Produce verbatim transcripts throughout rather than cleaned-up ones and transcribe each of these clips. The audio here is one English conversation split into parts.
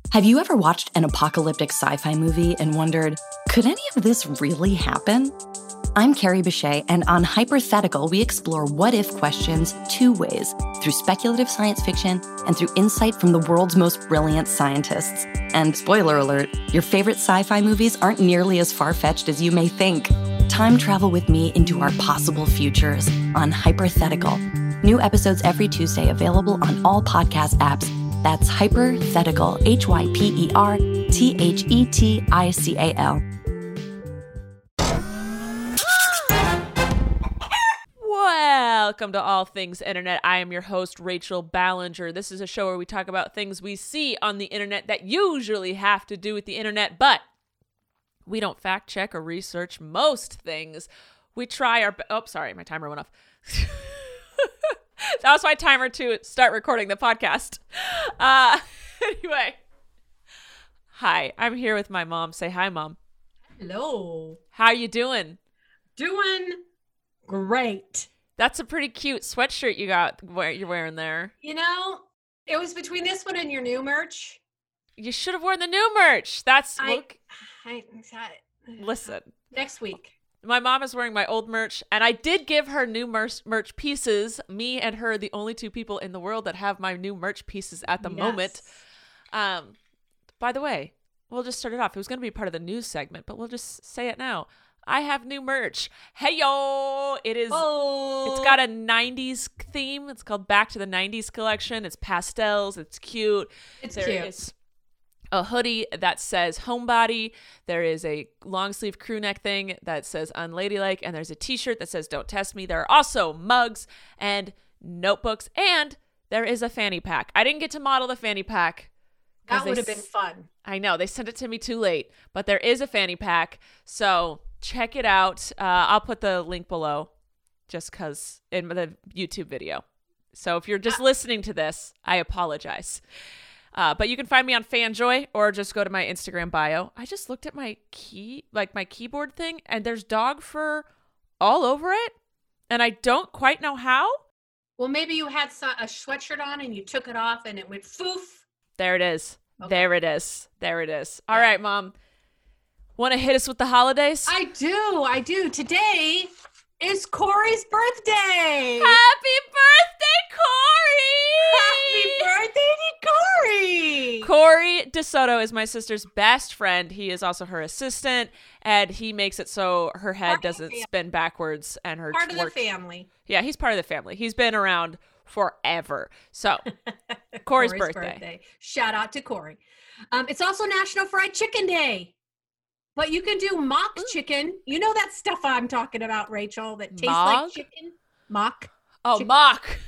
Have you ever watched an apocalyptic sci-fi movie and wondered, could any of this really happen? I'm Carrie Bechet, and on Hypothetical, we explore what-if questions two ways, through speculative science fiction and through insight from the world's most brilliant scientists. And spoiler alert, your favorite sci-fi movies aren't nearly as far-fetched as you may think. Time travel with me into our possible futures on Hypothetical. New episodes every Tuesday available on all podcast apps. That's Hypothetical, H Y P E R T H E T I C A L. Welcome to All Things Internet. I am your host, Rachel Ballinger. This is a show where we talk about things we see on the internet that usually have to do with the internet, but we don't fact check or research most things. We try our... Be- oh, sorry, my timer went off. That was my timer to start recording the podcast. Uh, anyway. Hi, I'm here with my mom. Say hi, Mom. Hello. How you doing? Doing great. That's a pretty cute sweatshirt you got. You're wearing there. You know, it was between this one and your new merch. You should have worn the new merch. That's I, look. I, I, Listen. Next week. My mom is wearing my old merch, and I did give her new merch, merch pieces. Me and her, the only two people in the world that have my new merch pieces at the yes. moment. Um, by the way, we'll just start it off. It was going to be part of the news segment, but we'll just say it now. I have new merch. Hey, yo! It is, oh. It's got a nineties theme. It's called Back to the nineties Collection. It's pastels. It's cute. It's there cute. Is a hoodie that says homebody. There is a long sleeve crew neck thing that says unladylike. And there's a t-shirt that says don't test me. There are also mugs and notebooks. And there is a fanny pack. I didn't get to model the fanny pack. That would have been fun. I know. They sent it to me too late. But there is a fanny pack. So check it out. Uh, I'll put the link below just because in the YouTube video. So if you're just listening to this, I apologize. Uh, but you can find me on Fanjoy or just go to my Instagram bio. I just looked at my key, like my keyboard thing, and there's dog fur all over it. And I don't quite know how. Well, maybe you had a sweatshirt on and you took it off and it went foof. There it is. Okay. There it is. There it is. All yeah. right, Mom. Want to hit us with the holidays? I do. I do. Today is Corey's birthday. Happy birthday, Corey! Happy birthday to Corey! Corey DeSoto is my sister's best friend. He is also her assistant, and he makes it so her head part doesn't spin backwards and her part work. of the family. Yeah, he's part of the family. He's been around forever. So, Corey's, Corey's birthday. birthday. Shout out to Corey. Um, it's also National Fried Chicken Day. But you can do mock Ooh. chicken. You know that stuff I'm talking about, Rachel, that tastes Mock? like chicken? Mock. Oh, chicken. mock.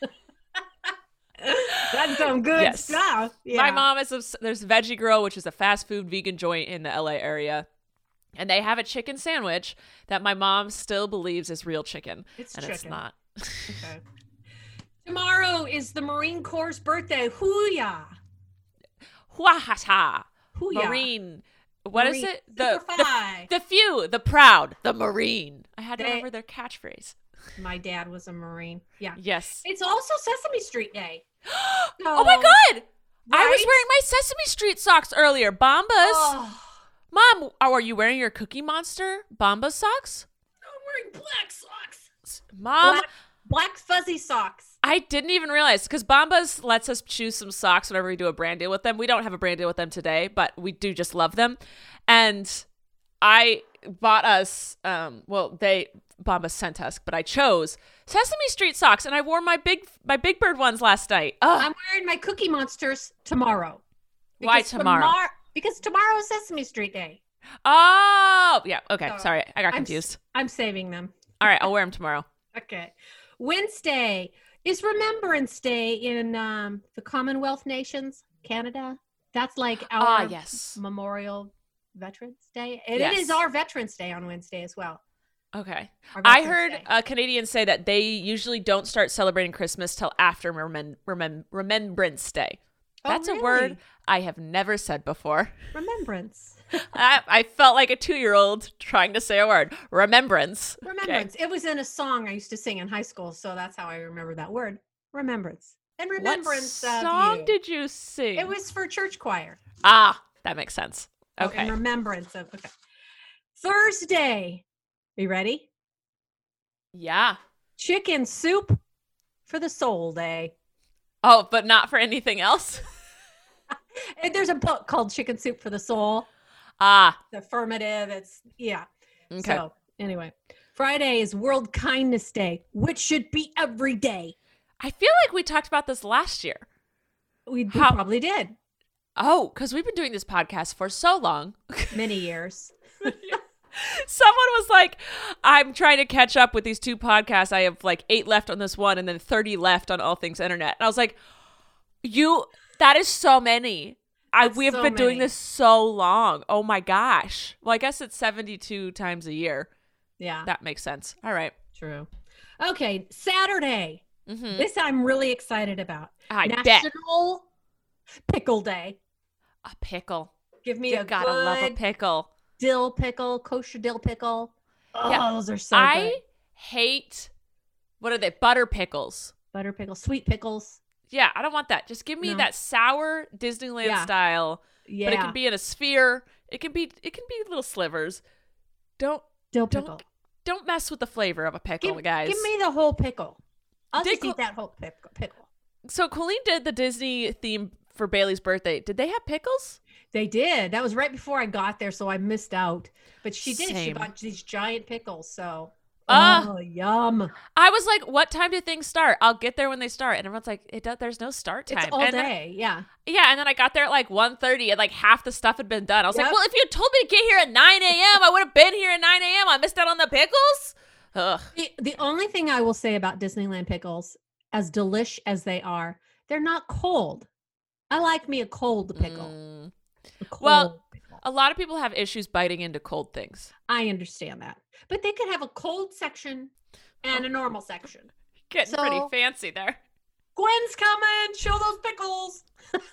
That's some good Yes. stuff. Yeah. My mom is, obs- there's Veggie Grill, which is a fast food vegan joint in the L A area. And they have a chicken sandwich that my mom still believes is real chicken. It's and chicken. it's not. Okay. Tomorrow is the Marine Corps' birthday. Hoo-yah. Hua-ha-ha. Hoo-yah. Marine. What is Marine. it? The, Super the Fi. the few, the proud, the Marine. I had to They- remember their catchphrase. My dad was a Marine. Yeah. Yes. It's also Sesame Street Day. Oh my God! I was Right? wearing my Sesame Street socks earlier. Bombas. Oh, Mom, oh, are you wearing your Cookie Monster Bombas socks? I'm wearing black socks. Mom, Black, black fuzzy socks. I didn't even realize because Bombas lets us choose some socks whenever we do a brand deal with them. We don't have a brand deal with them today, but we do just love them. And I bought us, um, well, they Bombas sent us, but I chose Sesame Street socks, and I wore my big my Big Bird ones last night. Ugh. I'm wearing my Cookie Monsters tomorrow. Why Because tomorrow? tomor- because tomorrow is Sesame Street Day. Oh, yeah. Okay, So, sorry, I got I'm confused. s- I'm saving them. All right, I'll wear them tomorrow. Okay. Wednesday is Remembrance Day in um, the Commonwealth nations, Canada. That's like our Ah, yes. Memorial Veterans Day. And Yes. it is our Veterans Day on Wednesday as well. Okay. Our I Veterans heard Day. uh, Canadians say that they usually don't start celebrating Christmas till after remem- remem- Remembrance Day. Oh, That's a really? word I have never said before. Remembrance. I, I felt like a two-year-old trying to say a word. Remembrance. Okay. Remembrance. It was in a song I used to sing in high school, so that's how I remember that word. Remembrance. in What remembrance song of you. did you sing? It was for church choir. Ah, that makes sense. Oh, Okay. in remembrance of. Okay. Thursday. Are you ready? Yeah. Chicken soup for the soul day. Oh, but not for anything else? And there's a book called Chicken Soup for the Soul. Ah. It's affirmative. It's, yeah. Okay. So, anyway. Friday is World Kindness Day, which should be every day. I feel like we talked about this last year. We, we How- probably did. Oh, because we've been doing this podcast for so long. Many years. Someone was like, I'm trying to catch up with these two podcasts. I have like eight left on this one and then thirty left on All Things Internet. And I was like, you, that is so many. I, That's we have so been doing many. this so long. Oh my gosh. Well, I guess it's seventy-two times a year. Yeah. That makes sense. All right. True. Okay. Saturday. Mm-hmm. This I'm really excited about. I bet. National Pickle Day. A pickle. Give me You a gotta good love a pickle. dill pickle, kosher dill pickle. Oh, Yeah. those are so I good. hate, what are they? Butter pickles. Butter pickles, sweet pickles. Yeah, I don't want that. Just give me No. that sour Disneyland Yeah. style. Yeah. But it can be in a sphere. It can be it can be little slivers. Don't dill don't pickle. don't mess with the flavor of a pickle, Give, guys. give me the whole pickle. I'll Did just Col- eat that whole pickle. pickle. So Colleen did the Disney theme for Bailey's birthday. Did they have pickles? They did. That was right before I got there, so I missed out. But she did. She Same. bought these giant pickles. So, Ah. oh, yum! I was like, what time do things start? I'll get there when they start. And everyone's like, it does, there's no start time. It's all and then- day. Yeah. yeah, and then I got there at like one thirty and like half the stuff had been done. I was like, Yep. well, if you had told me to get here at nine a.m., I would have been here at nine a.m. I missed out on the pickles? Ugh. The, the only thing I will say about Disneyland pickles, as delish as they are, they're not cold. I like me a cold pickle. Mm. A cold Well, pickle. A lot of people have issues biting into cold things. I understand that, but they could have a cold section and a normal section. Getting So- pretty fancy there. Gwen's coming. Show those pickles.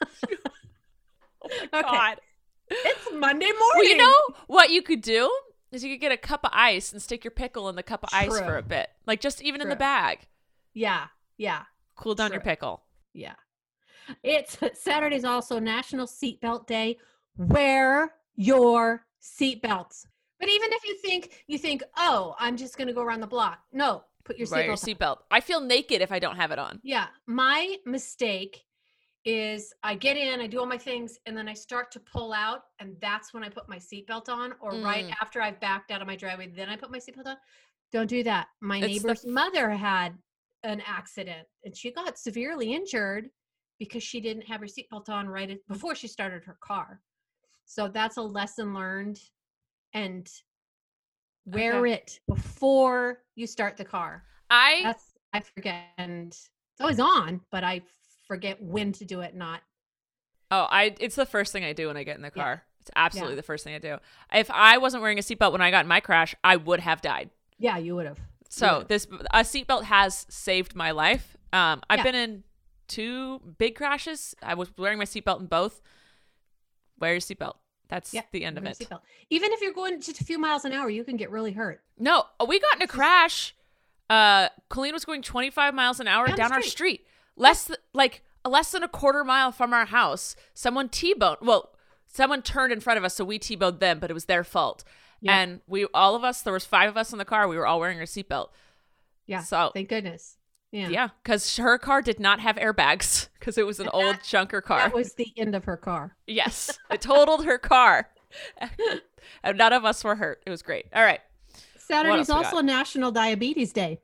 Oh my Okay. God. It's Monday morning. Well, you know what you could do is you could get a cup of ice and stick your pickle in the cup of ice True. for a bit. Like just even in the True. bag. Yeah, yeah, Cool down your True. pickle. yeah. It's Saturday's also National Seatbelt Day. Wear your seatbelts. But even if you think you think, oh, I'm just going to go around the block. No, put your Wear your seatbelt. on. seatbelt. I feel naked if I don't have it on. Yeah, my mistake is I get in, I do all my things, and then I start to pull out, and that's when I put my seatbelt on, or right Mm. after I've backed out of my driveway, then I put my seatbelt on. Don't do that. My It's the neighbor's f- mother had an accident, and she got severely injured because she didn't have her seatbelt on right at, before she started her car. So that's a lesson learned, and wear Okay. it before you start the car. I That's I forget, and it's always on, but I forget when to do it. Not oh, I it's the first thing I do when I get in the Yeah. car. It's absolutely Yeah. the first thing I do. If I wasn't wearing a seatbelt when I got in my crash, I would have died. yeah, you would have. So would've. this a seatbelt has saved my life. Um, I've Yeah. been in two big crashes. I was wearing my seatbelt in both. Wear your seatbelt. That's Yeah, the end of wear it. your seatbelt. Even if you're going just a few miles an hour, you can get really hurt. No, we got in a crash. Uh, Colleen was going twenty-five miles an hour Down down, the our street. street. Less th- like less than a quarter mile from our house. Someone T-boned. Well, someone turned in front of us, so we T-boned them, but it was their fault. Yeah. And we, all of us, there was five of us in the car. We were all wearing our seatbelt. Yeah. So Thank goodness. Yeah. yeah, because her car did not have airbags because it was an And old that- junker car. That was the end of her car. Yes, it totaled her car. And none of us were hurt. It was great. All right. Saturday's else we also National Diabetes Day.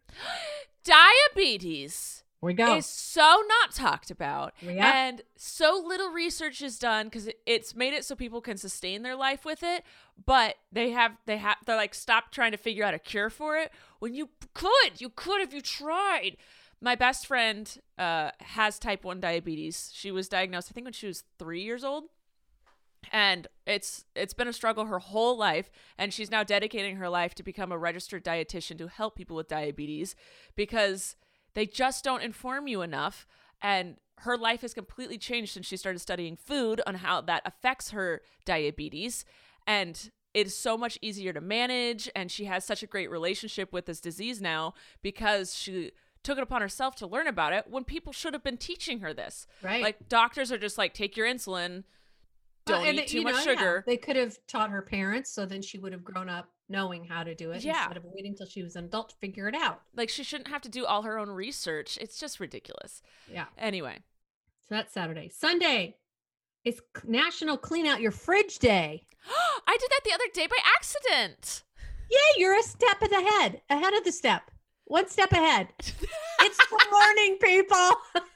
Diabetes Here we go. is so not talked about. Yeah. And so little research is done because it, it's made it so people can sustain their life with it. But they have, they have, they're like, stop trying to figure out a cure for it when you could. You could if you tried. My best friend uh, has type one diabetes. She was diagnosed, I think, when she was three years old. And it's it's been a struggle her whole life, and she's now dedicating her life to become a registered dietitian to help people with diabetes because they just don't inform you enough. And her life has completely changed since she started studying food on how that affects her diabetes. And it's so much easier to manage, and she has such a great relationship with this disease now because she took it upon herself to learn about it when people should have been teaching her this. Right. Like doctors are just like, take your insulin, don't Well, and, eat too you much know, sugar. Yeah, they could have taught her parents, so then she would have grown up knowing how to do it Yeah. instead of waiting till she was an adult to figure it out. Like she shouldn't have to do all her own research. It's just ridiculous. Yeah. Anyway. So that's Saturday. Sunday, it's National Clean Out Your Fridge Day. I did that the other day by accident. Yay, you're a step ahead, ahead of the step. One step ahead. It's the morning, people.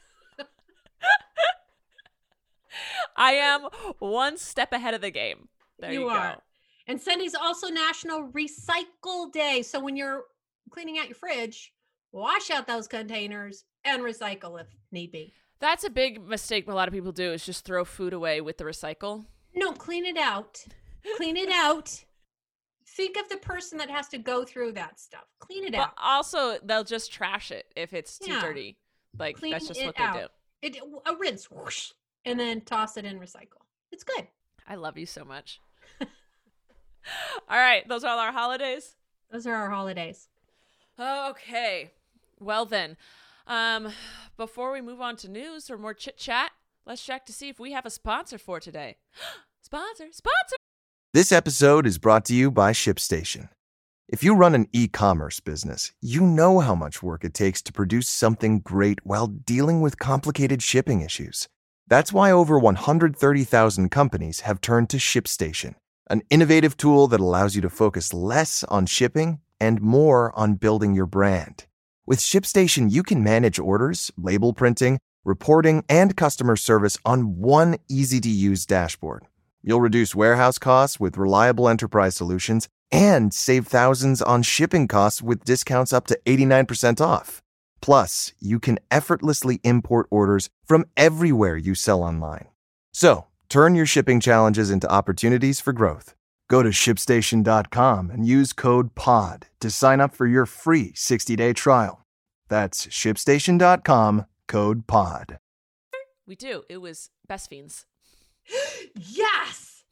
I am one step ahead of the game. There you, you go. are. And Sunday's also National Recycle Day. So when you're cleaning out your fridge, wash out those containers and recycle if need be. That's a big mistake a lot of people do is just throw food away with the recycle. No, clean it out. Clean it out. Think of the person that has to go through that stuff. Clean it But out. also, they'll just trash it if it's too Yeah. dirty. Like, Clean that's just it what they out. do. It, a rinse, whoosh, and then toss it in recycle. It's good. I love you so much. All right. Those are all our holidays. Those are our holidays. Okay. Well, then, um, before we move on to news or more chit chat, let's check to see if we have a sponsor for today. Sponsor, sponsor. This episode is brought to you by ShipStation. If you run an e-commerce business, you know how much work it takes to produce something great while dealing with complicated shipping issues. That's why over one hundred thirty thousand companies have turned to ShipStation, an innovative tool that allows you to focus less on shipping and more on building your brand. With ShipStation, you can manage orders, label printing, reporting, and customer service on one easy-to-use dashboard. You'll reduce warehouse costs with reliable enterprise solutions and save thousands on shipping costs with discounts up to eighty-nine percent off. Plus, you can effortlessly import orders from everywhere you sell online. So, turn your shipping challenges into opportunities for growth. Go to ship station dot com and use code P O D to sign up for your free sixty-day trial. That's ship station dot com, code P O D. We do. It was Best Fiends. Yes.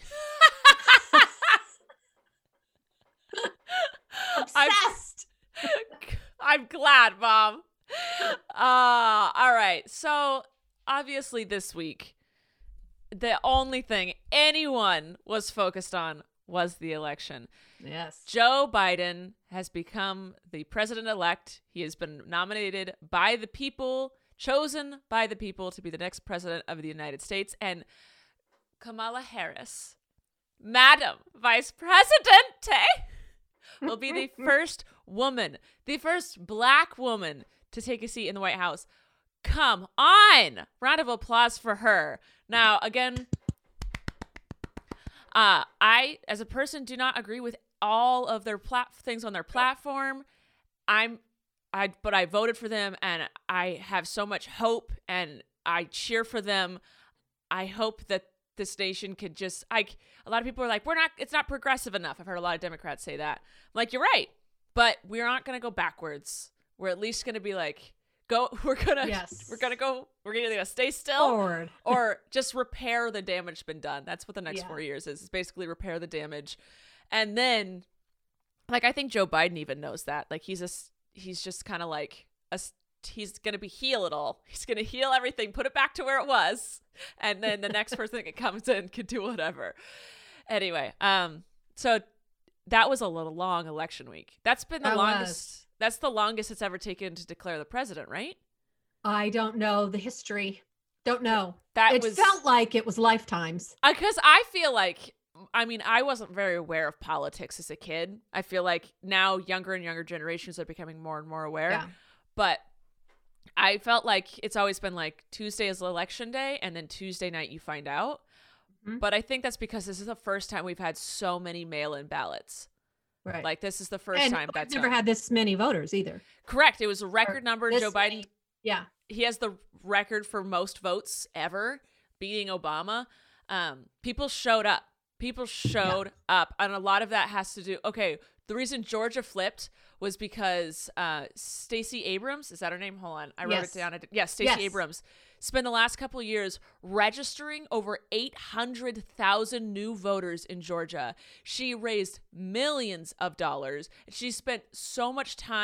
I'm, Obsessed. I'm glad, Mom. Uh, all right. So, obviously, this week, the only thing anyone was focused on was the election. Yes. Joe Biden has become the president-elect. He has been nominated by the people, chosen by the people to be the next president of the United States. And Kamala Harris, Madam Vice President, will be the first woman, the first black woman to take a seat in the White House. Come on. Round of applause for her. Now, again, uh, I, as a person, do not agree with all of their plat- things on their platform. I'm, I, but I voted for them, and I have so much hope, and I cheer for them. I hope that this nation could just, I, a lot of people are like, we're not, it's not progressive enough. I've heard a lot of Democrats say that. I'm like, you're right, but we're not going to go backwards. We're at least going to be like, go, we're going to, Yes. we're going to go, we're going to stay still Forward. or just repair the damage been done. That's what the next Yeah. four years is, is basically repair the damage. And then, like, I think Joe Biden even knows that. Like, he's a, he's just kind of like, a, he's going to be heal it all. He's going to heal everything, put it back to where it was. And then the next person that comes in can do whatever. Anyway, um, so that was a little long election week. That's been the That longest. was. That's the longest it's ever taken to declare the president, right? I don't know the history. Don't know. That it was felt like it was lifetimes. because I feel like, I mean, I wasn't very aware of politics as a kid. I feel like now younger and younger generations are becoming more and more aware. Yeah. But I felt like it's always been like Tuesday is election day, and then Tuesday night you find out. Mhm. But I think that's because this is the first time we've had so many mail-in ballots. Right. Like this is the first and time we've that's never done. had this many voters either. Correct. It was a Or record number. this Joe Biden, many- Yeah. he has the record for most votes ever, beating Obama. Um, people showed up. People showed up. And a lot of that has to do, okay, the reason Georgia flipped was because uh, Stacey Abrams, is that her name? Hold on. I wrote Yes. it down. I did- Yes, Stacey Yes. Abrams spent the last couple of years registering over eight hundred thousand new voters in Georgia. She raised millions of dollars. She spent so much time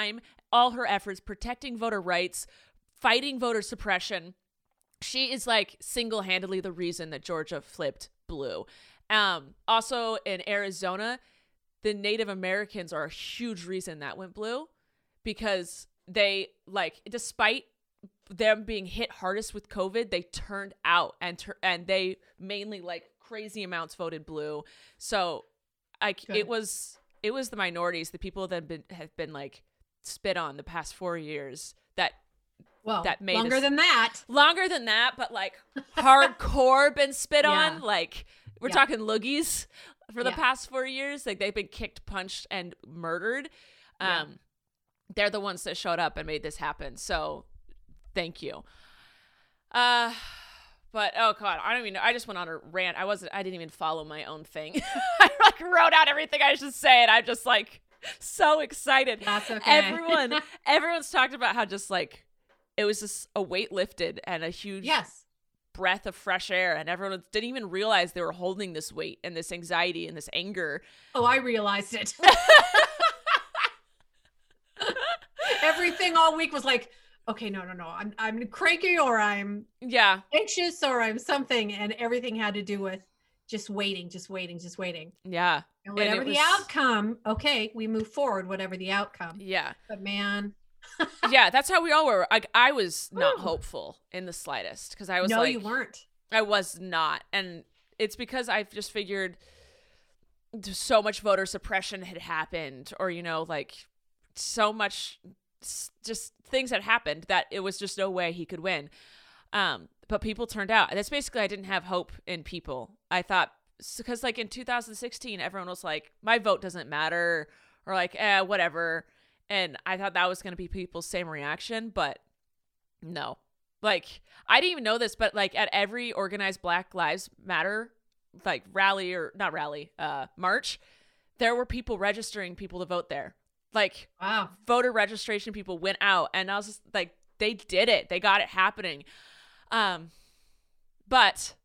all her efforts protecting voter rights, fighting voter suppression. She is like single-handedly the reason that Georgia flipped blue. Um, also in Arizona, the Native Americans are a huge reason that went blue, because they, like, despite them being hit hardest with COVID, they turned out and tur- and they mainly, like, crazy amounts voted blue. So like Good. it was it was the minorities, the people that have been have been like spit on the past four years that Well, that made longer us- than that. longer than that, but like hardcore been spit Yeah. on. Like we're Yeah. talking loogies for the Yeah. past four years. Like they've been kicked, punched, and murdered. Um, Yeah. They're the ones that showed up and made this happen. So thank you. Uh, but oh god, I don't even know. I just went on a rant. I wasn't. I didn't even follow my own thing. I like wrote out everything I should say, and I'm just like so excited. That's okay. Everyone, everyone's talked about how just like it was just a weight lifted and a huge Yes. breath of fresh air, and everyone didn't even realize they were holding this weight and this anxiety and this anger. Oh, I realized it. Everything all week was like, okay, no, no, no. I'm I'm cranky, or I'm Yeah, anxious, or I'm something, and everything had to do with just waiting, just waiting, just waiting. yeah, And And it whatever the was- outcome, okay, we move forward, whatever the outcome. yeah. But man, Yeah, that's how we all were. Like I was not Ooh. hopeful in the slightest, because I was no, like, you weren't. I was not, and it's because I've just figured so much voter suppression had happened, or you know, like so much, s- just things had happened that it was just no way he could win. Um, but people turned out. That's basically I didn't have hope in people. I thought because like in two thousand sixteen, everyone was like, my vote doesn't matter, or like, eh, whatever. And I thought that was going to be people's same reaction, but no. Like, I didn't even know this, but like at every organized Black Lives Matter, like rally or not rally, uh, march, there were people registering people to vote there. Like Wow. voter registration people went out, and I was just like, they did it. They got it happening. Um, but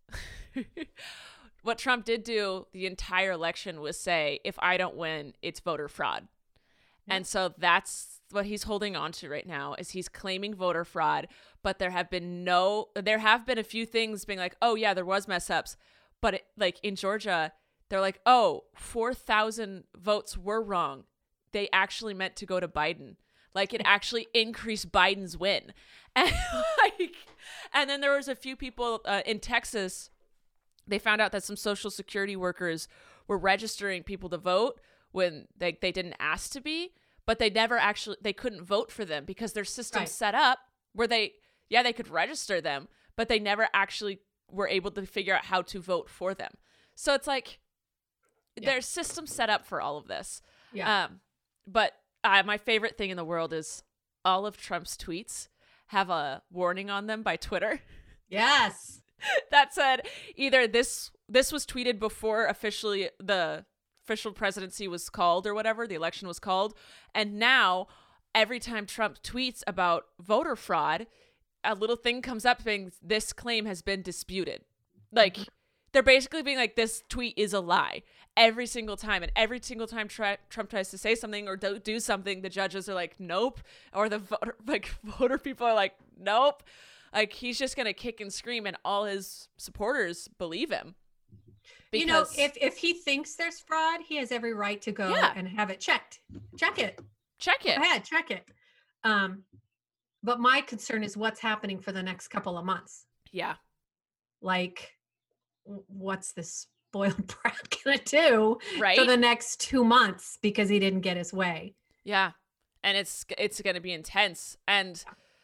what Trump did do the entire election was say, if I don't win, it's voter fraud. And so that's what he's holding on to right now, is he's claiming voter fraud, but there have been no, there have been a few things being like, oh yeah, there was mess ups, but it, like in Georgia, they're like, oh, four thousand votes were wrong. They actually meant to go to Biden. Like it actually increased Biden's win. And like, and then there was a few people uh, in Texas, they found out that some Social Security workers were registering people to vote when they, they didn't ask to be, but they never actually, they couldn't vote for them because their system's Right. set up where they, yeah, they could register them, but they never actually were able to figure out how to vote for them. So it's like, Yeah. there's systems set up for all of this. Yeah. Um, but uh, my favorite thing in the world is all of Trump's tweets have a warning on them by Twitter Yes. that said either this this was tweeted before officially the official presidency was called or whatever, the election was called, and now every time Trump tweets about voter fraud, a little thing comes up saying this claim has been disputed. Like they're basically being like, this tweet is a lie every single time. And every single time tra- Trump tries to say something or do, do something, the judges are like, nope. Or the voter, like voter people are like, nope. Like he's just going to kick and scream, and all his supporters believe him. You know, Because- if if he thinks there's fraud, he has every right to go Yeah. and have it checked. Check it. check it. Go ahead, check it. Um, but my concern is what's happening for the next couple of months. Yeah. Like, w- what's this spoiled brat gonna do Right. for the next two months because he didn't get his way? Yeah. And it's it's going to be intense. And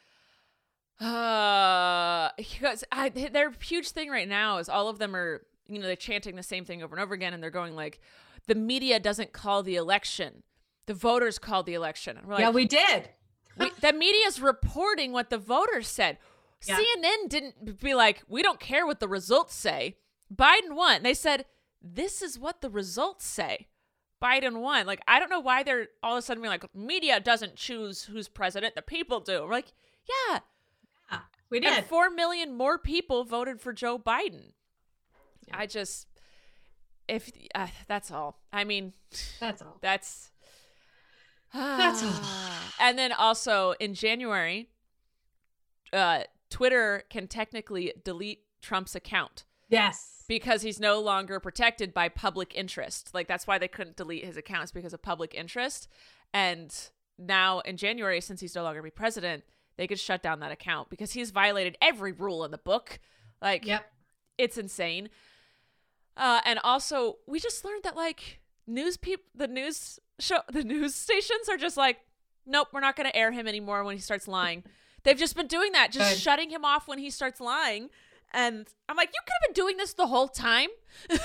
uh because I, their huge thing right now is all of them are, you know, they're chanting the same thing over and over again, and they're going like, the media doesn't call the election. The voters called the election. And we're like, yeah, we did. we, the media's reporting what the voters said. Yeah. C N N didn't be like, we don't care what the results say. Biden won. They said, this is what the results say. Biden won. Like, I don't know why they're all of a sudden being like, media doesn't choose who's president. The people do. We're like, yeah. Yeah, we did. And four million more people voted for Joe Biden. Yeah. I just, if, uh, that's all. I mean, That's all. that's, That's all. And then also in January, uh, Twitter can technically delete Trump's account. Yes. Because he's no longer protected by public interest. Like, that's why they couldn't delete his accounts, because of public interest. And now in January, since he's no longer be president, they could shut down that account because he's violated every rule in the book. Like, yep. It's insane. Uh, and also, we just learned that, like, news peop- the news show, the news stations are just like, nope, we're not going to air him anymore when he starts lying. They've just been doing that, just Good. shutting him off when he starts lying. And I'm like, you could have been doing this the whole time. Like,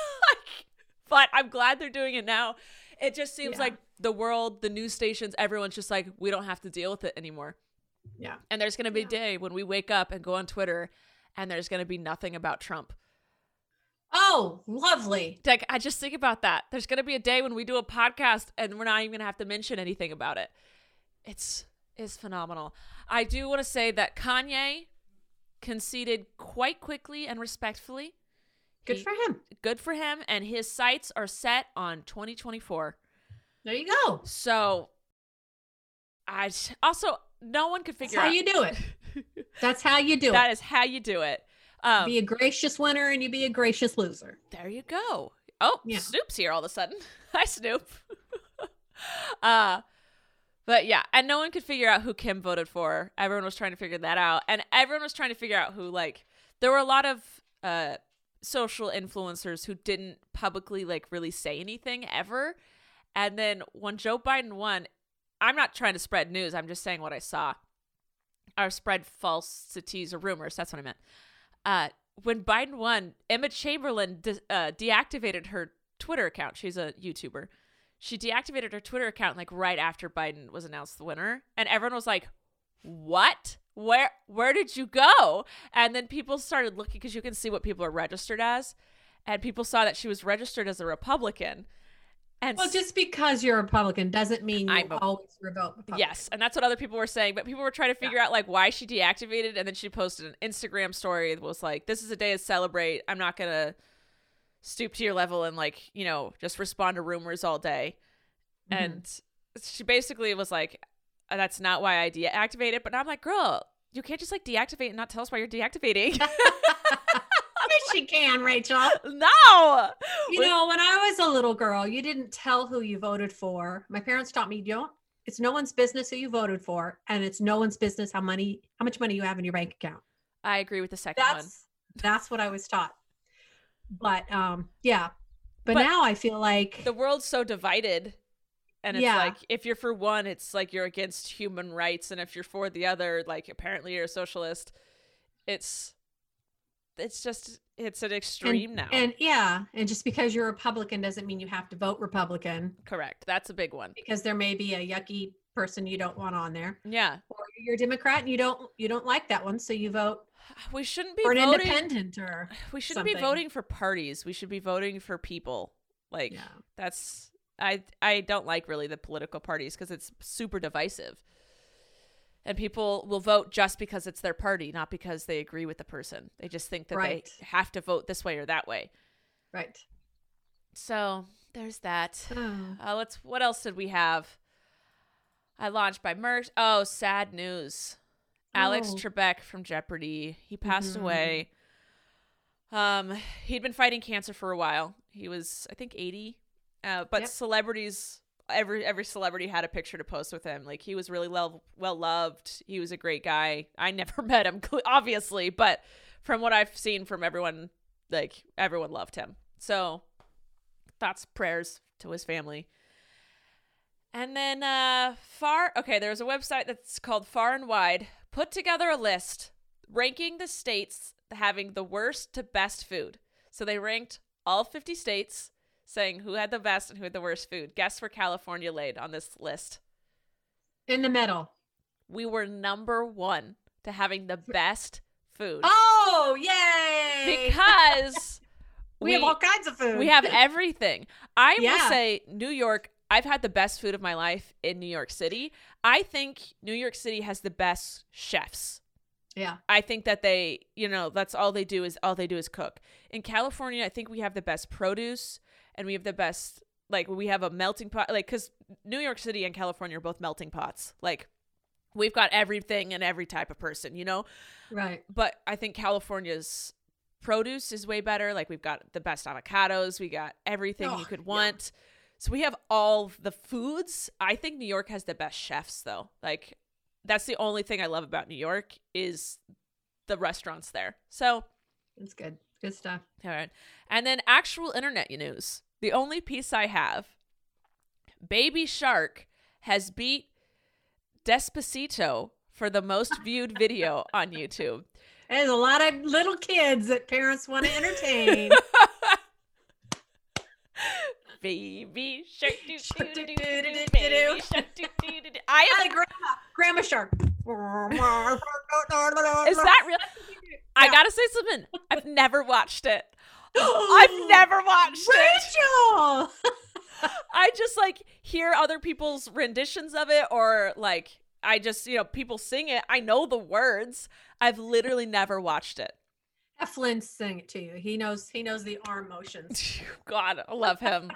but I'm glad they're doing it now. It just seems Yeah. like the world, the news stations, everyone's just like, we don't have to deal with it anymore. Yeah. And there's going to be Yeah. a day when we wake up and go on Twitter and there's going to be nothing about Trump. Oh, lovely. Like, I just think about that. There's going to be a day when we do a podcast and we're not even going to have to mention anything about it. It's, it's phenomenal. I do want to say that Kanye conceded quite quickly and respectfully. Good He- for him. Good for him. And his sights are set on twenty twenty-four. There you go. So I also, no one could That's figure how out. you do it. That's how you do That it. is how you do it. Um, Be a gracious winner and you be a gracious loser. there you go. Oh, Yeah. Snoop's here all of a sudden. Hi, Snoop. uh, but yeah, and no one could figure out who Kim voted for. Everyone was trying to figure that out. And everyone was trying to figure out who, like, there were a lot of uh, social influencers who didn't publicly, like, really say anything ever. And then when Joe Biden won, I'm not trying to spread news. I'm just saying what I saw. Or spread falsities or rumors. That's what I meant. Uh, when Biden won, Emma Chamberlain de- uh, deactivated her Twitter account. She's a YouTuber. She deactivated her Twitter account like right after Biden was announced the winner, and everyone was like, "What? Where? Where did you go?" And then people started looking because you can see what people are registered as, and people saw that she was registered as a Republican. And Well, just because you're a Republican doesn't mean you I'm a- always revote Republican. yes, and that's what other people were saying. But people were trying to figure out like why she deactivated, and then she posted an Instagram story that was like, "This is a day to celebrate. I'm not gonna stoop to your level and like you know just respond to rumors all day." Mhm. And she basically was like, "That's not why I deactivated." But now I'm like, "Girl, you can't just like deactivate and not tell us why you're deactivating." Yes, she can, Rachel. No. You know, when I was a little girl, you didn't tell who you voted for. My parents taught me, you don't, it's no one's business who you voted for, and it's no one's business how money, how much money you have in your bank account. I agree with the second one. That's that's what I was taught. But um, yeah. But, But now I feel like The world's so divided. And it's Yeah. like, if you're for one, it's like you're against human rights. And if you're for the other, like apparently you're a socialist. It's, it's just, it's an extreme and, now. and yeah, and just because you're a Republican doesn't mean you have to vote Republican, Correct. That's a big one. because there may be a yucky person you don't want on there, Yeah. or you're a Democrat and you don't you don't like that one, so you vote We shouldn't be for an voting. independent or We shouldn't be something. voting for parties. We should be voting for people. Like, yeah. that's, I, I don't like really the political parties because it's super divisive. And people will vote just because it's their party, not because they agree with the person. They just think that Right. they have to vote this way or that way. Right. So there's that. Oh. Uh, let's. What else did we have? I launched by merch. Oh, sad news. Alex Oh. Trebek from Jeopardy. He passed Mhm. away. Um, he'd been fighting cancer for a while. He was, I think, eighty. Uh, but Yep. celebrities, every every celebrity had a picture to post with him. Like, he was really well well loved. He was a great guy. I never met him, obviously, but from what I've seen from everyone, like everyone loved him. So, thoughts, prayers to his family. And then uh far okay, there's a website that's called Far and Wide, put together a list ranking the states having the worst to best food. So they ranked all fifty states, saying who had the best and who had the worst food. Guess where California laid on this list? In the middle. We were number one to having the best food. Oh, yay! Because we, have all kinds of food. We have everything. I will Yeah. say New York, I've had the best food of my life in New York City. I think New York City has the best chefs. Yeah. I think that they, you know, that's all they do is all they do is cook. In California, I think we have the best produce and we have the best like we have a melting pot, like, because New York City and California are both melting pots. Like, we've got everything and every type of person, you know? Right. But I think California's produce is way better. Like, we've got the best avocados. We got everything Oh, you could yeah. want. So we have all the foods. I think New York has the best chefs, though. Like, that's the only thing I love about New York is the restaurants there. So, It's good. Good stuff. all right. And then actual internet news. The only piece I have, Baby Shark has beat Despacito for the most viewed video on YouTube. There's a lot of little kids that parents want to entertain. Baby Shark, do, Shark, do, do, do, do, do, do, do, Baby do. Shark, do, do, do, do. I Hi, have, grandma, grandma shark. is that real? I Yeah. gotta say something. I've never watched it. I've never watched it. Rachel. I just like hear other people's renditions of it, or like I just, you know, people sing it. I know the words. I've literally never watched it. Have Flynn sing it to you. He knows. He knows the arm motions. God, I love him.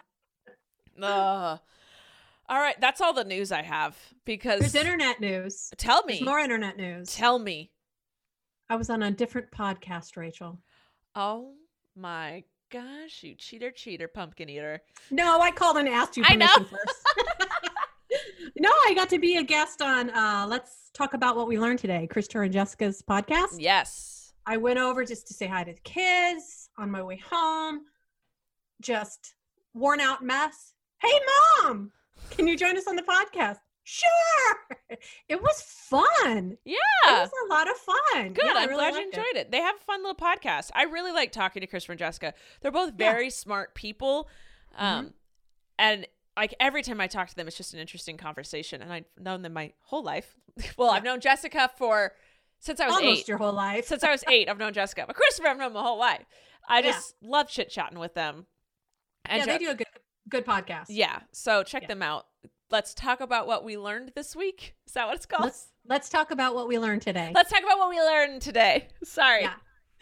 Ugh. All right, that's all the news I have because There's internet news. tell There's me. more internet news. Tell me. I was on a different podcast, Rachel. Oh my gosh, you cheater, cheater, pumpkin eater. No, I called and asked you I know. permission first. No, I got to be a guest on uh Let's Talk About What We Learned Today, Krista and Jessica's podcast. Yes. I went over just to say hi to the kids on my way home. Just worn out mess. Hey, Mom, can you join us on the podcast? Sure. It was fun. It Yeah. was a lot of fun. Good. Yeah, I I'm really glad you liked enjoyed it. They have a fun little podcast. I really like talking to Christopher and Jessica. They're both very smart people. Um, Mm-hmm. and like every time I talk to them, it's just an interesting conversation. And I've known them my whole life. Well, I've known Jessica for since I was Almost eight. your whole life. Since I was eight, I've known Jessica. But Christopher, I've known my whole life. I Yeah. just love chit chatting with them. And yeah, they Jo- do a good good podcast. yeah. So check Yeah. them out. Let's talk about what we learned this week. Is that what it's called? Let's let's talk about what we learned today. Let's talk about what we learned today. Sorry. Yeah.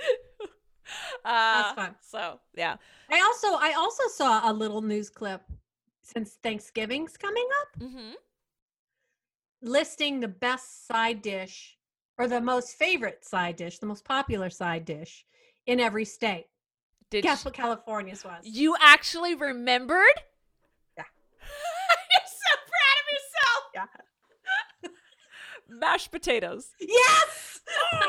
uh, That's fun. So yeah. I also I also saw a little news clip since Thanksgiving's coming up, Mm-hmm. listing the best side dish or the most favorite side dish, the most popular side dish in every state. Did Guess sh- what California's was? you actually remembered? Yeah. You're so proud of yourself. Yeah. Mashed potatoes. Yes.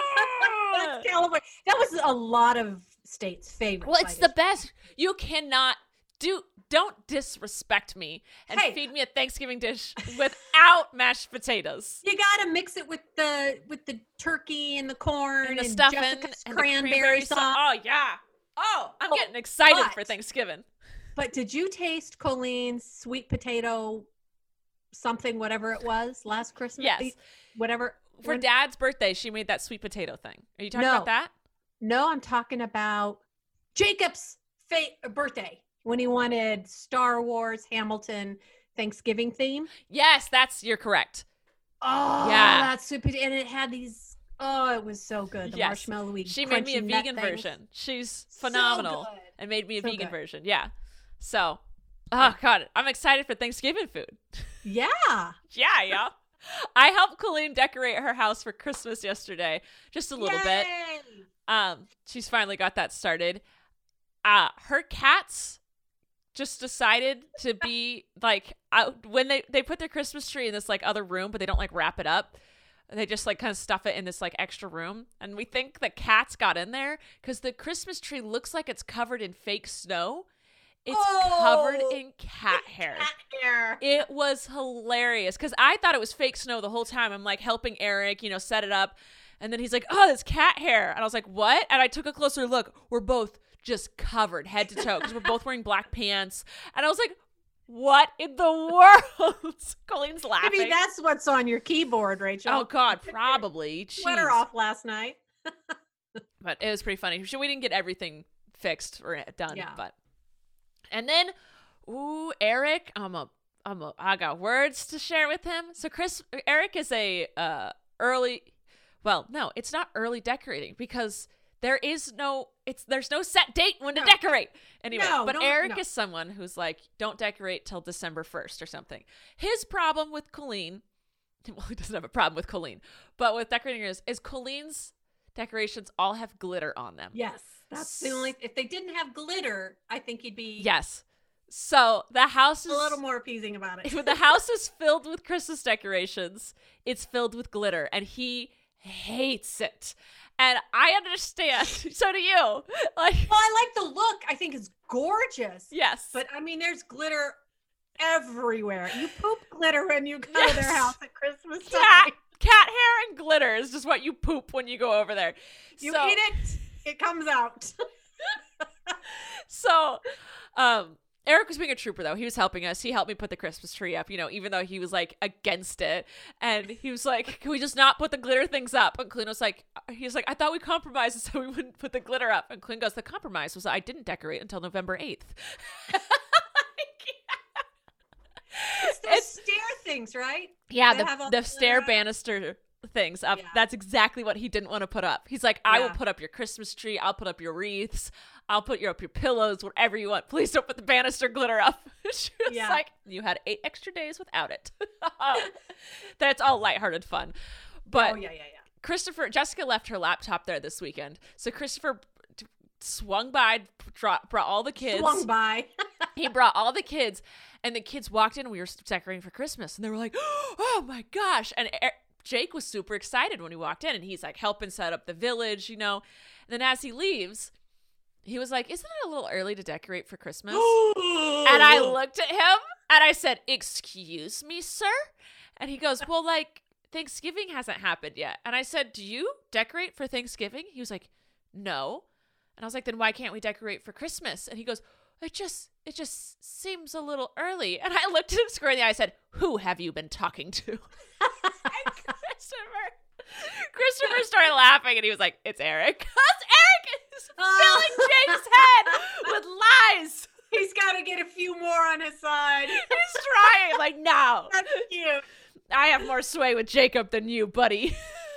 Ah! That's California. That was a lot of states' favorite. Well, it's side the dish. best. You cannot do. Don't disrespect me and Hey. feed me a Thanksgiving dish without mashed potatoes. You gotta mix it with the with the turkey and the corn And and, the stuffing Jessica's and cranberry, the cranberry sauce. sauce. Oh yeah. Oh, I'm Oh, getting excited but- for Thanksgiving. But did you taste Colleen's sweet potato something, whatever it was, last Christmas? Yes. Whatever. For when- Dad's birthday, she made that sweet potato thing. Are you talking No. about that? No, I'm talking about Jacob's fa- birthday when he wanted Star Wars Hamilton Thanksgiving theme. Yes, that's you're correct. Oh, Yeah. that sweet potato. And it had these, oh, it was so good. The Yes. marshmallowy She made me a crunchy nut vegan things. version. She's So phenomenal good. and made me a So vegan good. version. Yeah. So, oh God, I'm excited for Thanksgiving food. Yeah. Yeah, yeah. I helped Colleen decorate her house for Christmas yesterday, just a little bit. Yay. Um, she's finally got that started. Uh, her cats just decided to be like out when they they put their Christmas tree in this like other room, but they don't like wrap it up. They just like kind of stuff it in this like extra room, and we think the cats got in there because the Christmas tree looks like it's covered in fake snow. It's covered Oh, in cat hair. Cat hair. It was hilarious because I thought it was fake snow the whole time. I'm like helping Eric, you know, set it up. And then he's like, oh, it's cat hair. And I was like, what? And I took a closer look. We're both just covered head to toe because we're both wearing black pants. And I was like, what in the world? Colleen's laughing. Maybe that's what's on your keyboard, Rachel. oh, God, probably. Sweater Jeez. off last night. But it was pretty funny. So we didn't get everything fixed or done. Yeah. But and then, ooh, Eric, I'm a, I'm a, I got words to share with him. So Chris, Eric is a uh, early, well, no, it's not early decorating because there is no it's there's no set date when to No. decorate. Anyway, No, but don't- Eric no. is someone who's like, don't decorate till December first or something. His problem with Colleen, well, he doesn't have a problem with Colleen, but with decorating is, is Colleen's decorations all have glitter on them. Yes, that's the only. If they didn't have glitter, I think he'd be Yes. So the house is a little more appeasing about it. when the house is filled with Christmas decorations, it's filled with glitter, and he hates it. And I understand. So do you. Like, Well, I like the look. I think it's gorgeous. yes. But I mean, there's glitter everywhere. You poop glitter when you go to their Yes. house at Christmas cat, time. cat hair and glitter is just what you poop when you go over there. You so, eat it, it comes out. So, um, Eric was being a trooper, though. He was helping us. He helped me put the Christmas tree up, you know, even though he was, like, against it. And he was like, can we just not put the glitter things up? And Colleen was like, he was like, I thought we compromised so we wouldn't put the glitter up. And Colleen goes, the compromise was I didn't decorate until November eighth. It's those stair things, right? Yeah, They have the, all the the stair glitter. banister things up. Yeah. That's exactly what he didn't want to put up. He's like, I will Yeah. put up your Christmas tree. I'll put up your wreaths. I'll put your up your pillows, whatever you want. Please don't put the banister glitter up. She was Yeah. like, you had eight extra days without it. That's all lighthearted fun. But Oh yeah, yeah, yeah. Christopher, Jessica left her laptop there this weekend. So Christopher t- swung by, brought, brought all the kids. Swung by. He brought all the kids, and the kids walked in, and we were decorating for Christmas, and they were like, oh my gosh. And er- Jake was super excited when he walked in, and he's like helping set up the village, you know. And then as he leaves, he was like, isn't it a little early to decorate for Christmas? And I looked at him and I said, excuse me, sir? And he goes, well, like, Thanksgiving hasn't happened yet. And I said, do you decorate for Thanksgiving? He was like, no. And I was like, then why can't we decorate for Christmas? And he goes, it just, it just seems a little early. And I looked at him square in the eye. I said, who have you been talking to? And Christopher, Christopher started laughing and he was like, it's Eric. It's Eric is filling Jake's head with lies. He's got to get a few more on his side. He's trying. Like, no. That's cute. I have more sway with Jacob than you, buddy.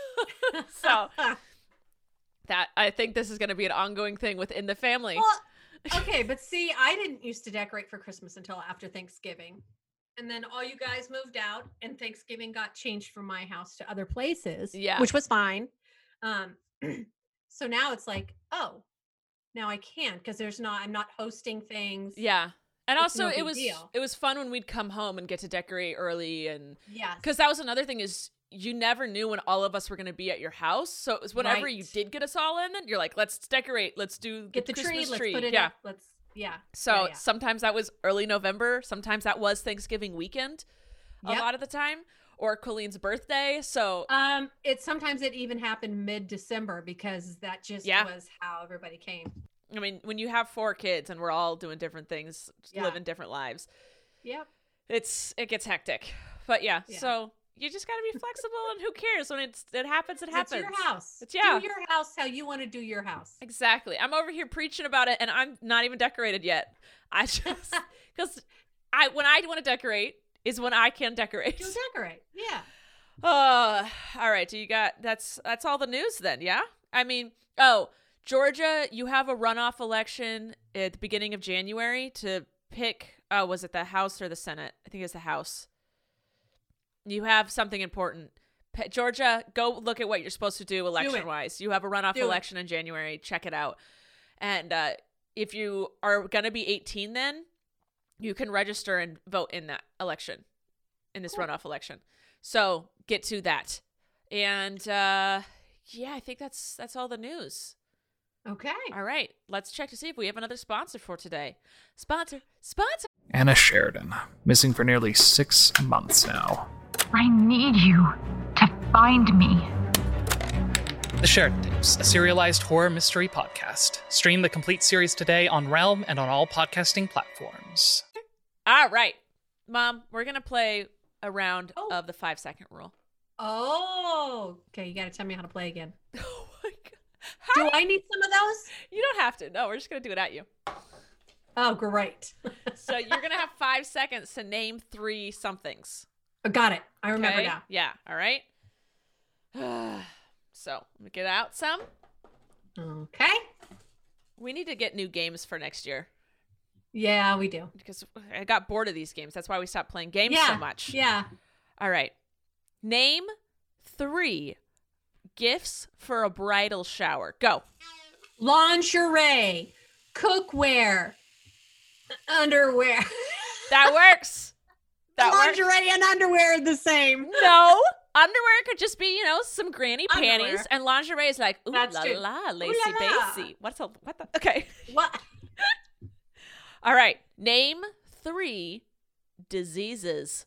So that I think this is going to be an ongoing thing within the family. Well, okay, but see, I didn't used to decorate for Christmas until after Thanksgiving. And then all you guys moved out and Thanksgiving got changed from my house to other places, Yeah. which was fine. Um, so now it's like, oh, now I can because there's not, I'm not hosting things. Yeah. And It's also no it big was deal. it was fun when we'd come home and get to decorate early, and Yes. because that was another thing is you never knew when all of us were going to be at your house. So it was whenever you Right. did get us all in, you're like, let's decorate, let's do Get the Christmas tree, tree. let's put it yeah. up. Let's, yeah. So yeah, yeah. sometimes that was early November. Sometimes that was Thanksgiving weekend a Yep. lot of the time, or Colleen's birthday. So Um, it sometimes it even happened mid-December because that just Yeah. was how everybody came. I mean, when you have four kids and we're all doing different things, Yeah. living different lives, Yep. it's it gets hectic. But yeah, Yeah. so you just got to be flexible, and who cares when it's it happens? It It's happens. your house. It's- yeah. Do your house how you want to do your house. Exactly. I'm over here preaching about it, and I'm not even decorated yet. I just because I when I want to decorate is when I can decorate. You'll decorate. Yeah. Uh, all right. So you got that's that's all the news then, yeah? I mean, oh, Georgia, you have a runoff election at the beginning of January to pick. Oh, was it the House or the Senate? I think it's the House. You have something important. P- Georgia, go look at what you're supposed to do election wise. You have a runoff Do it. election in January. Check it out. And uh, if you are going to be eighteen, then you can register and vote in that election, in this Cool. runoff election. So get to that. And uh, yeah, I think that's that's all the news. Okay. All right, let's check to see if we have another sponsor for today. Sponsor, sponsor. Anna Sheridan, missing for nearly six months now. I need you to find me. The Sheridan Tapes, a serialized horror mystery podcast. Stream the complete series today on Realm and on all podcasting platforms. All right, Mom, we're gonna play a round Oh. of the five second rule. Oh, okay. You got to tell me how to play again. Oh my god! Do I need some of those? You don't have to. No, we're just gonna do it at you. Oh, great. So you're gonna have five seconds to name three somethings. I got it. I remember Okay? now. Yeah. All right. So let me get out some. Okay. We need to get new games for next year Yeah, we do. because I got bored of these games. That's why we stopped playing games yeah. so much. Yeah. All right. Name three gifts for a bridal shower. Go. Lingerie, cookware, underwear. That works. That works. Lingerie and underwear are the same. No. Underwear could just be, you know, some granny Underwear. panties, and lingerie is like, ooh That's la true. la, Ooh lacy la la. bacy. What's a what the? Okay. What? All right. Name three diseases.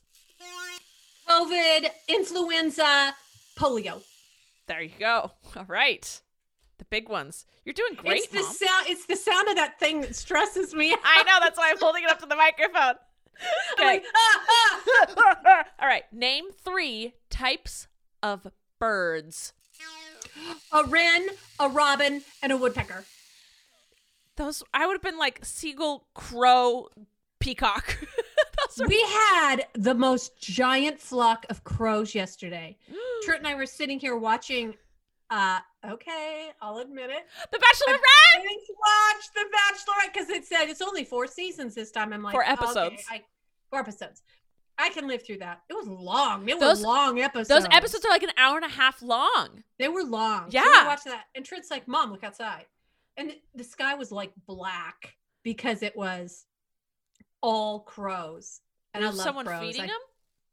COVID, influenza, polio. There you go. All right. The big ones. You're doing great, It's the Mom. sound. It's the sound of that thing that stresses me. I know. That's why I'm holding it up to the microphone. I'm Okay. like, ah, ah. All right. Name three types of birds. A wren, a robin, and a woodpecker. Those, I would have been like seagull, crow, peacock. Those are- We had the most giant flock of crows yesterday. Trent and I were sitting here watching. Uh, okay, I'll admit it. The Bachelorette. I didn't watch The Bachelorette because it said it's only four seasons this time. I'm like, Four okay, episodes. I, four episodes. I can live through that. It was long. It Those- was long episodes. Those episodes are like an hour and a half long. They were long. So Yeah. we watched that. And Trent's like, Mom, look outside. And the- the sky was like black because it was all crows. And I Was love someone crows. feeding I- them?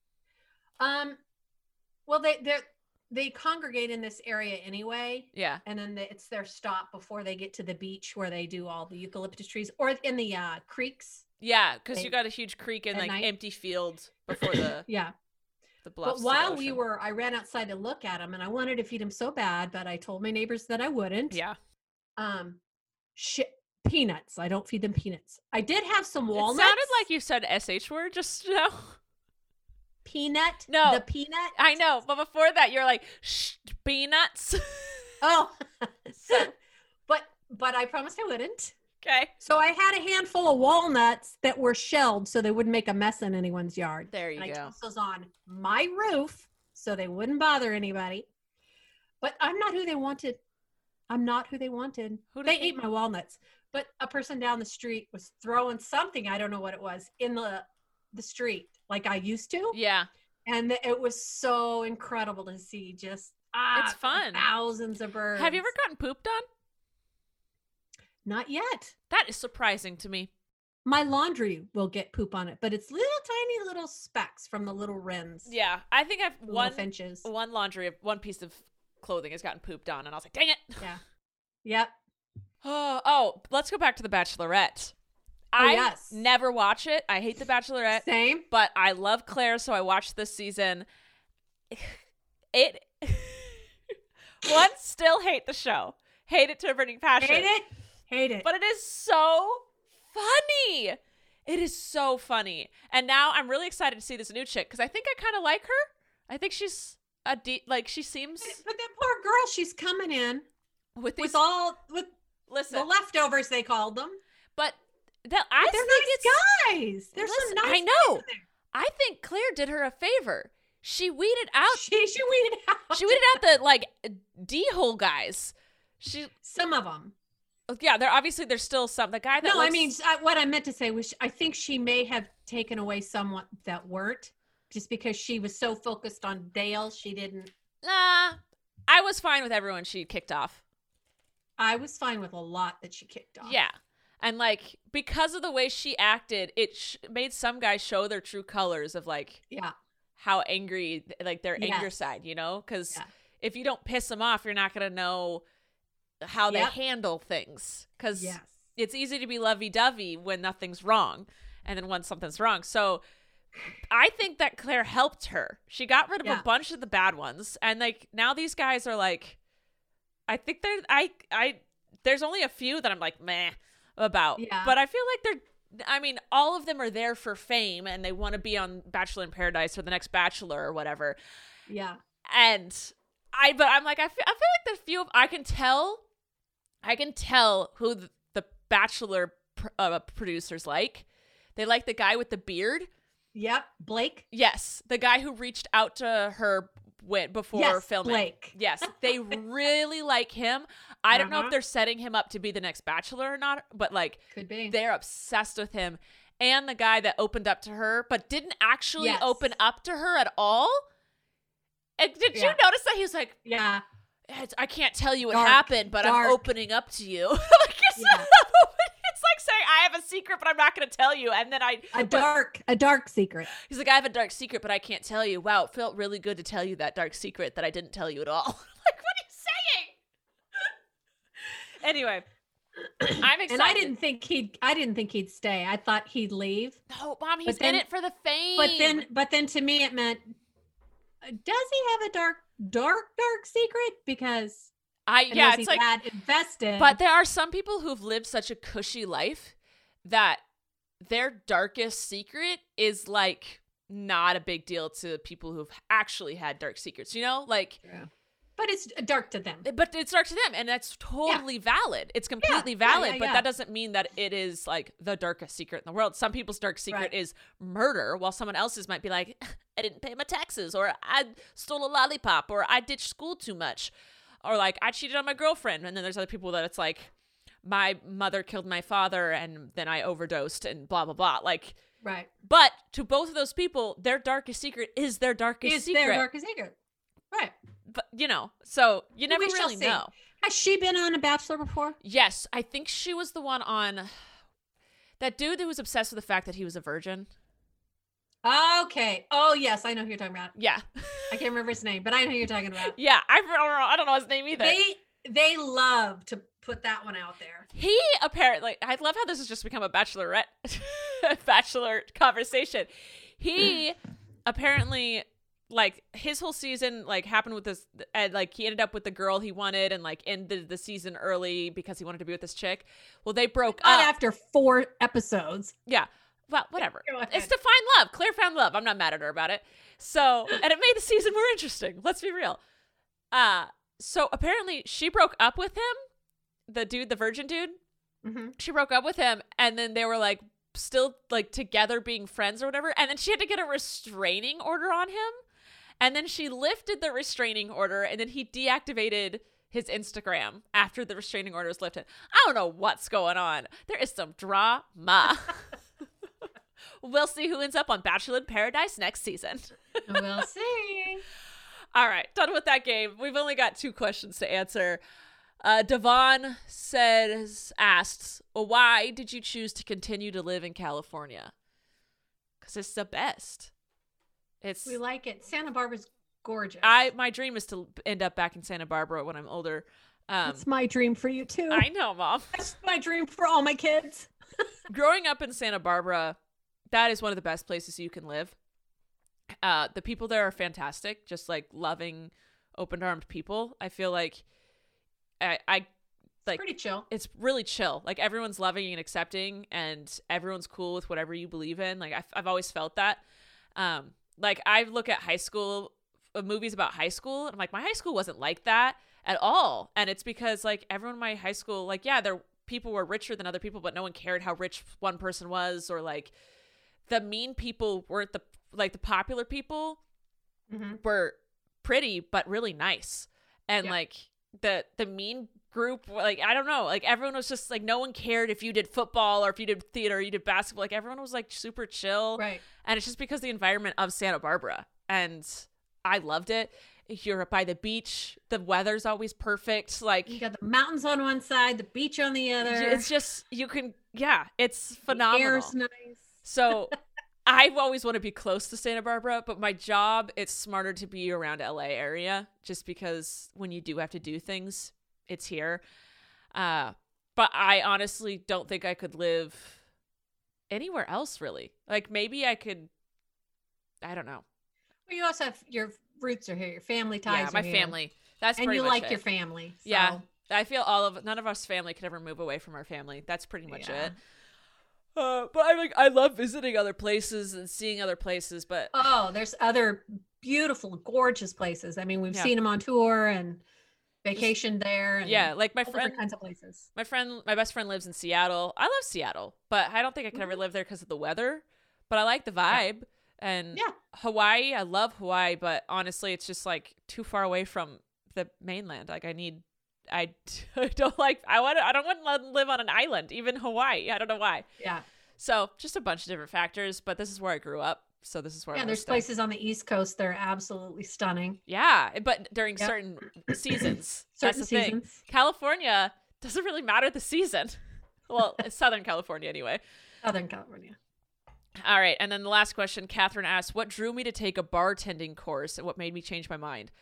Um, well, they they they congregate in this area anyway, Yeah. and then they, it's their stop before they get to the beach where they do all the eucalyptus trees, or in the uh, creeks. Yeah, because They- you got a huge creek and at like night. empty field before the Yeah, the bluffs. but to the while we ocean. were, I ran outside to look at them, and I wanted to feed them so bad, but I told my neighbors that I wouldn't. yeah, Um, shit, peanuts. I don't feed them peanuts. I did have some it walnuts. sounded like you said S H word just now. peanut. No. the peanut. I know, but before that, you're like shh, peanuts. Oh, so, but but I promised I wouldn't. Okay, So I had a handful of walnuts that were shelled so they wouldn't make a mess in anyone's yard. there you And I go. tossed those on my roof so they wouldn't bother anybody. But I'm not who they wanted. I'm not who they wanted. Who did They they- ate my walnuts. But a person down the street was throwing something, I don't know what it was, in the the street like I used to. Yeah, And it was so incredible to see just ah, It's fun. thousands of birds. have you ever gotten pooped on? Not yet. That is surprising to me. My laundry will get poop on it, but it's little tiny little specks from the little wrens. Yeah, I think I've the little one finches. one laundry, one piece of clothing has gotten pooped on, and I was like, dang it. Yeah. Yep. Oh, oh, let's go back to The Bachelorette. Oh, I yes. never watch it. I hate The Bachelorette, Same. but I love Claire, so I watched this season. It. One, still hate the show. Hate it to a burning passion. Hate it. Hate it. But it is so funny. It is so funny. And now I'm really excited to see this new chick because I think I kind of like her. I think she's a de- like she seems But that poor girl, she's coming in with these with all with listen, the leftovers they called them. but that I But they're think it's nice guys. There's Listen, some nice I know. guys in there. I think Claire did her a favor. She weeded out She she weeded out. she weeded out the like D-hole guys. She some of them. yeah, there obviously there's still some the guy that No, I looks- mean I, what I meant to say was I think she may have taken away someone that weren't, just because she was so focused on Dale, she didn't. nah, I was fine with everyone she kicked off. I was fine with a lot that she kicked off. Yeah. And like because of the way she acted, it sh- made some guys show their true colors of like Yeah. how angry, like their anger Yes. side, you know? Because Yeah. if you don't piss them off, you're not going to know how Yep. they handle things. Because Yes. it's easy to be lovey-dovey when nothing's wrong. And then when something's wrong. So I think that Claire helped her. She got rid of Yeah. a bunch of the bad ones. And like now these guys are like, I think they're, I, I, there's only a few that I'm like, meh about. Yeah. But I feel like they're, I mean, all of them are there for fame and they want to be on Bachelor in Paradise or the next Bachelor or whatever. Yeah. And I, but I'm like, I feel, I feel like the few, of, I can tell, I can tell who the, the Bachelor pr- uh, producers like. They like the guy with the beard. Yep. Blake. Yes. The guy who reached out to her went before Yes, filming. Blake. Yes, they really like him. I don't know Uh-huh. if they're setting him up to be the next Bachelor or not, but like Could be. they're obsessed with him. And the guy that opened up to her, but didn't actually Yes. open up to her at all. And did you Yeah. notice that he was like, Yeah. it's, I can't tell you what Dark, happened, but dark. I'm opening up to you. Like it's, Yeah. it's like saying I have a secret, but I'm not going to tell you. And then I A dark, a dark secret. he's like, I have a dark secret, but I can't tell you. Wow, it felt really good to tell you that dark secret that I didn't tell you at all. Like, what are you saying? Anyway, I'm excited. And I didn't think he'd. I didn't think he'd stay. I thought he'd leave. No, Mom, he's But then- in it for the fame. But then, but then to me, it meant, uh, does he have a dark, dark, dark secret? Because I and yeah, was it's he like, that invested. but there are some people who've lived such a cushy life that their darkest secret is like not a big deal to people who've actually had dark secrets. You know, like. Yeah. But it's dark to them. But it's dark to them, and that's totally valid. It's completely Yeah, yeah, valid, yeah, but yeah. that doesn't mean that it is like the darkest secret in the world. Some people's dark secret Right. is murder, while someone else's might be like, I didn't pay my taxes, or I stole a lollipop, or I ditched school too much, or like I cheated on my girlfriend. And then there's other people that it's like, my mother killed my father, and then I overdosed, and blah blah blah. Like, Right. but to both of those people, their darkest secret is their darkest Is secret. their darkest secret. Right. But you know, so you Well, never we shall really see. know. Has she been on a Bachelor before? Yes, I think she was the one on that dude that was obsessed with the fact that he was a virgin. Okay. Oh, yes. I know who you're talking about. Yeah. I can't remember his name, but I know who you're talking about. Yeah, I don't know, I don't know his name either. They they love to put that one out there. He apparently, I love how this has just become a bachelorette, bachelor conversation. He apparently, like, his whole season, like, happened with this, and, like, he ended up with the girl he wanted and, like, ended the season early because he wanted to be with this chick. Well, they broke Not up. after four episodes. Yeah. Well, whatever. Go ahead. It's to find love. Claire found love. I'm not mad at her about it. So, and it made the season more interesting. Let's be real. Uh, so apparently she broke up with him, the dude, the virgin dude. Mm-hmm. She broke up with him, and then they were like still like together being friends or whatever. And then she had to get a restraining order on him. And then she lifted the restraining order, and then he deactivated his Instagram after the restraining order was lifted. I don't know what's going on. There is some drama. We'll see who ends up on Bachelor in Paradise next season. We'll see. All right, done with that game. We've only got two questions to answer. Uh, Devon says, asks, well, why did you choose to continue to live in California? Because it's the best. It's We like it. Santa Barbara's gorgeous. I my dream is to end up back in Santa Barbara when I'm older. Um, That's my dream for you too. I know, Mom. That's my dream for all my kids. Growing up in Santa Barbara, that is one of the best places you can live. Uh, the people there are fantastic, just like loving, open-armed people. I feel like I, I like Pretty chill. it's really chill. Like everyone's loving and accepting, and everyone's cool with whatever you believe in. Like I've, I've always felt that. Um, like I look at high school uh, movies about high school, and I'm like, my high school wasn't like that at all. And it's because like everyone in my high school, like yeah, there people were richer than other people, but no one cared how rich one person was, or like the mean people weren't the like the popular people Mm-hmm. were pretty but really nice, and Yeah. like the the mean group, like I don't know, like everyone was just like no one cared if you did football or if you did theater or you did basketball. Like everyone was like super chill, Right. and it's just because the environment of Santa Barbara, and I loved it. You're by the beach, the weather's always perfect. Like You got the mountains on one side, the beach on the other. it's just you can yeah, it's The phenomenal. air's nice. So I've always wanted to be close to Santa Barbara, but my job, it's smarter to be around L A area just because when you do have to do things, it's here. Uh, but I honestly don't think I could live anywhere else really. Like maybe I could, I don't know. Well, you also have your roots are here. Your family ties Yeah, are my here. family. That's and pretty you much like it. your family. So. Yeah. I feel all of none of us family could ever move away from our family. That's pretty much Yeah. it. Uh, but I like I love visiting other places and seeing other places, but Oh, there's other beautiful, gorgeous places. I mean, we've Yeah. seen them on tour and vacation there. And yeah, like my all friend different kinds of places. My friend, my best friend lives in Seattle. I love Seattle, but I don't think I could ever Mm-hmm. live there because of the weather. But I like the vibe, And Yeah. Hawaii, I love Hawaii, but honestly, it's just like too far away from the mainland. Like I need, I don't like, I want to, I don't want to live on an island, even Hawaii. I don't know why. Yeah. So just a bunch of different factors, but this is where I grew up. So this is where Yeah, I there's stay. places on the East Coast that are absolutely stunning. Yeah, but during Yep. certain seasons. Certain That's the thing. seasons. California doesn't really matter the season. Well, it's Southern California anyway. Southern California. All right, and then the last question, Catherine asked, what drew me to take a bartending course and what made me change my mind?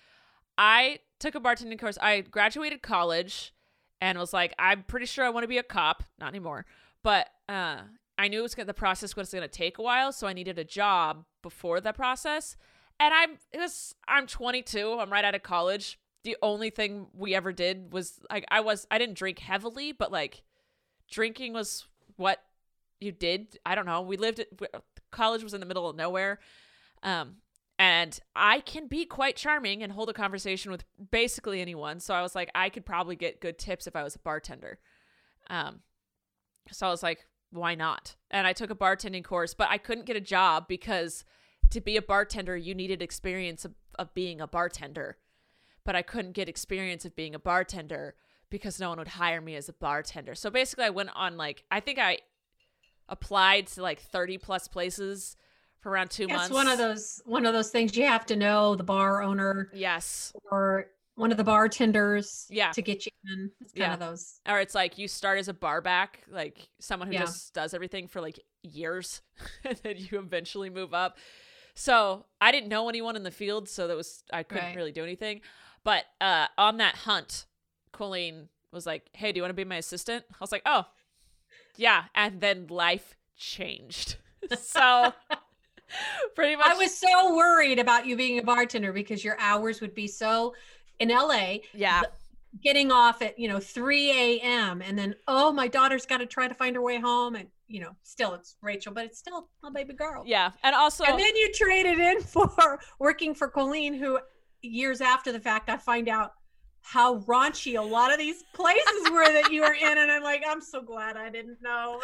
I took a bartending course. I graduated college and was like, I'm pretty sure I want to be a cop. Not anymore. But uh, I knew it was gonna, the process was going to take a while, so I needed a job before that process. And I'm it was I'm twenty-two. I'm right out of college. The only thing we ever did was like I was I didn't drink heavily, but like drinking was what you did. I don't know. We lived at college was in the middle of nowhere. Um and I can be quite charming and hold a conversation with basically anyone. So I was like I could probably get good tips if I was a bartender. Um so I was like why not? And I took a bartending course, but I couldn't get a job because to be a bartender, you needed experience of, of being a bartender. But I couldn't get experience of being a bartender because no one would hire me as a bartender. So basically I went on like, I think I applied to like thirty plus places for around two It's months. one of those one of those things you have to know the bar owner Yes. or one of the bartenders Yeah. to get you in. It's kind Yeah. of those. Or it's like you start as a bar back, like someone who Yeah. just does everything for like years and then you eventually move up. So I didn't know anyone in the field, so that was I couldn't Right. really do anything. But uh, on that hunt, Colleen was like, hey, do you want to be my assistant? I was like, oh, yeah. And then life changed. So pretty much. I was so worried about you being a bartender because your hours would be so in L A. Yeah. Getting off at, you know, three a.m. and then, oh, my daughter's got to try to find her way home. And, you know, still it's Rachel, but it's still a baby girl. Yeah. And also. And then you traded in for working for Colleen, who years after the fact, I find out how raunchy a lot of these places were that you were in. And I'm like, I'm so glad I didn't know.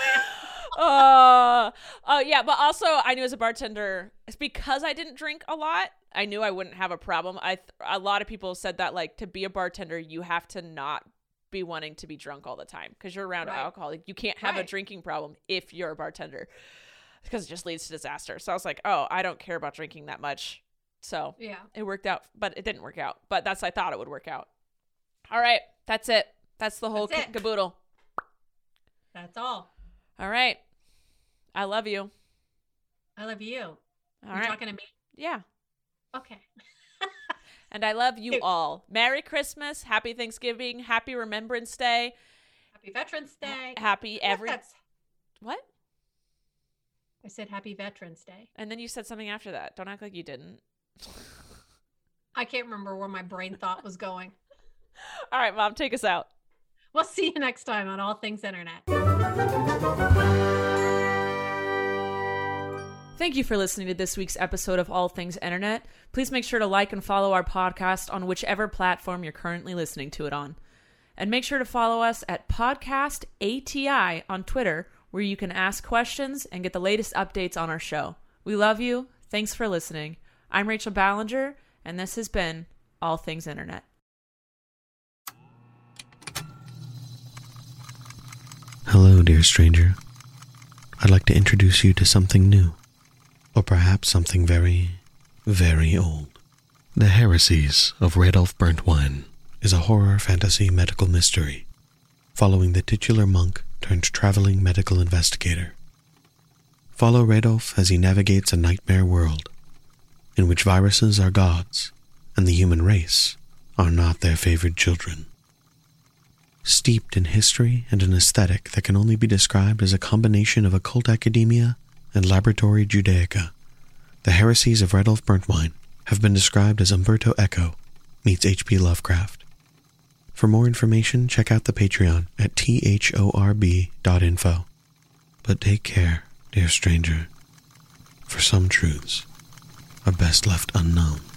Oh, uh, yeah. But also I knew as a bartender, it's because I didn't drink a lot. I knew I wouldn't have a problem. I th- a lot of people said that like to be a bartender, you have to not be wanting to be drunk all the time because you're around Right. alcohol. Like, you can't have a Right. drinking problem if you're a bartender because it just leads to disaster. So I was like, oh, I don't care about drinking that much. So Yeah. it worked out, but it didn't work out. But that's I thought it would work out. All right, that's it. That's the whole That's kit it. and caboodle. That's all. All right, I love you. I love you. All You're right, talking to me? yeah. Okay. And I love you Hey. all. Merry Christmas, Happy Thanksgiving, Happy Remembrance Day, Happy Veterans Day. Happy every That's- what? I said Happy Veterans Day. And then you said something after that. Don't act like you didn't. I can't remember where my brain thought was going. All right, Mom, take us out. We'll see you next time on All Things Internet. Thank you for listening to this week's episode of All Things Internet. Please make sure to like and follow our podcast on whichever platform you're currently listening to it on. And make sure to follow us at Podcast A T I on Twitter, where you can ask questions and get the latest updates on our show. We love you. Thanks for listening. I'm Rachel Ballinger, and this has been All Things Internet. Hello, dear stranger. I'd like to introduce you to something new, or perhaps something very, very old. The Heresies of Radolf Burntwine is a horror fantasy medical mystery following the titular monk turned traveling medical investigator. Follow Radolf as he navigates a nightmare world in which viruses are gods and the human race are not their favored children. Steeped in history and an aesthetic that can only be described as a combination of occult academia and laboratory Judaica, the Heresies of Radolf Burntwine have been described as Umberto Eco meets H P Lovecraft. For more information, check out the Patreon at thorb dot info. But take care, dear stranger, for some truths are best left unknown.